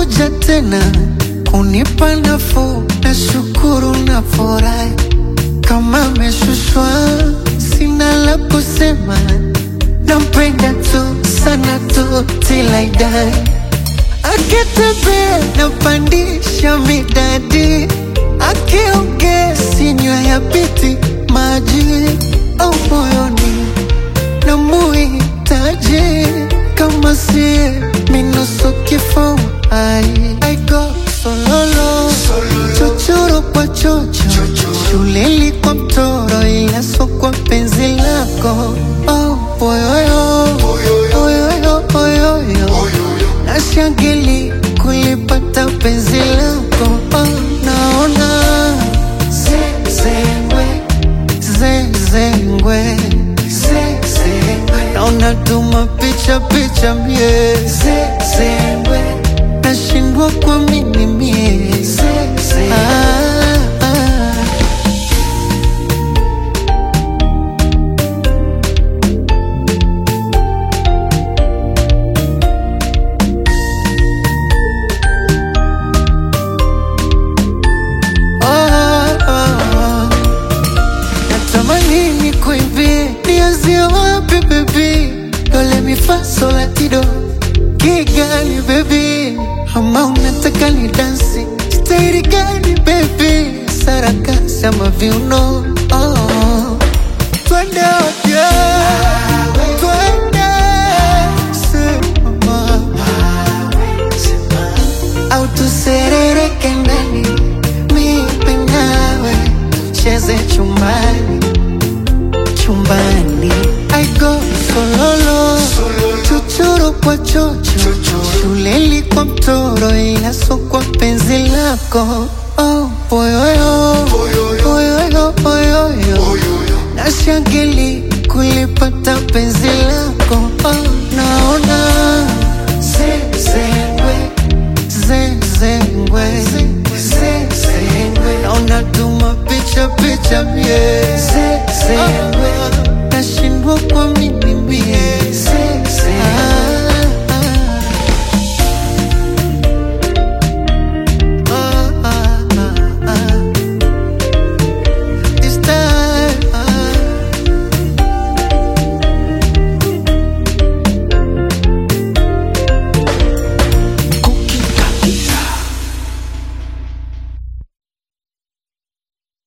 umekuja tena kunipa nafuu, nashukuru na furahi. Kama meshushwa sina la kusema, nampenda tu sana tu till I die. Akitembea napandisha midadi, akiongea sinywa ya piti maji au moyoni na muhitaji. Kama siye minusu kifo I go sololo, chochoro kwa chocho, shuleli kwa mtoro, ila so kwa penzi lako. Oh boyoyo, oyoyo, oyoyo, nashangili kulipata penzi lako. Oh naona zezengwe, zezengwe, zezengwe, naona tuma picha picha mie zezengwe, nashindwa kuamini mie zezengwe. Natamani nikuimbie, nianzie wapi baby? Dole mi fa sol la ti do, Kigali baby. Ama unataka ni dansi, staili gani baby? Sarakasi ama viuno, oh. Twende wapi? Twende sema, au tuserereke ndani, mimi nawe tucheze chumbani, chumbani. I go sololo, chochoro kwa chocho, shuleli kwa mtoro, ila so kwa penzi lako. Oh boyoyo, oyoyo, oyoyo, nashangili kulipata penzi lako. Oh